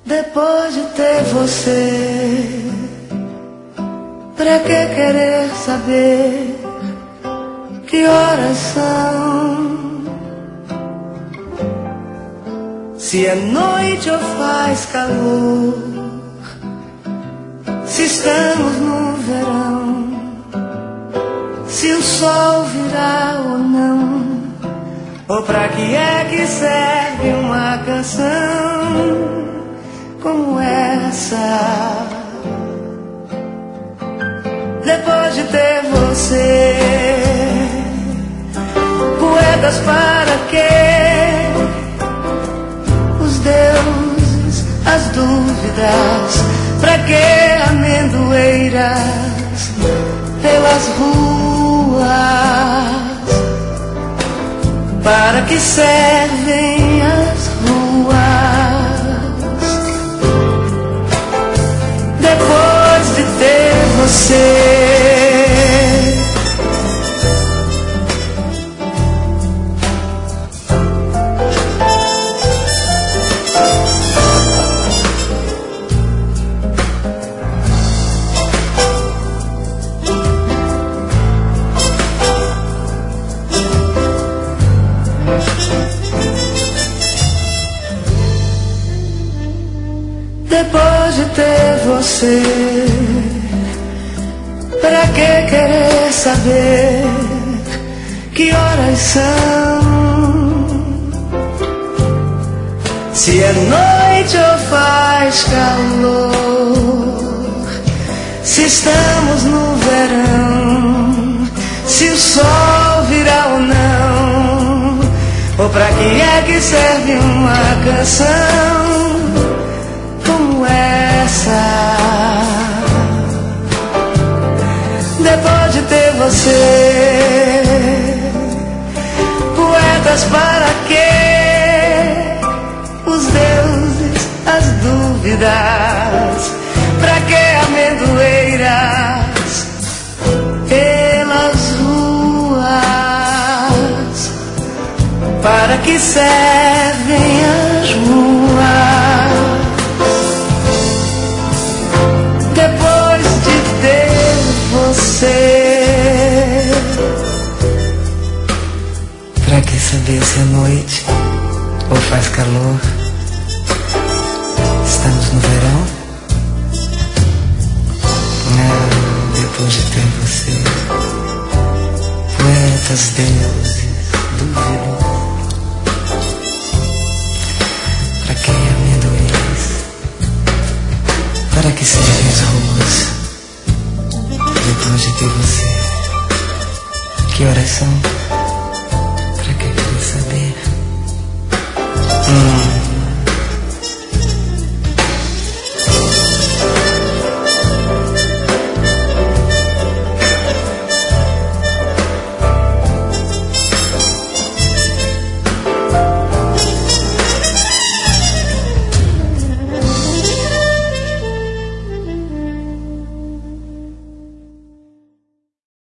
Depois de ter você, pra que querer saber que horas são? Se é noite ou faz calor, se estamos no verão, se o sol virá ou não, ou pra que é que serve uma canção como essa? Depois de ter você, poetas para quê? Os deuses, as dúvidas, pra que amendoeiras pelas ruas? Para que servem as ruas? Depois de ter você, depois de ter você, pra que querer saber que horas são? Se é noite ou faz calor, se estamos no verão, se o sol virá ou não, ou pra que é que serve uma canção como essa? Depois de ter você, poetas para quê? Os deuses, as dúvidas, pra que amendoeiras pelas ruas? Para que servem as ruas? Depois de ter você, pra que saber se é noite ou faz calor? Estamos no verão? Não, depois de ter você, poetas, deuses, dúvidas, pra que amendoeiras? Para que servem as ruas? Depois de ter você, que horas são?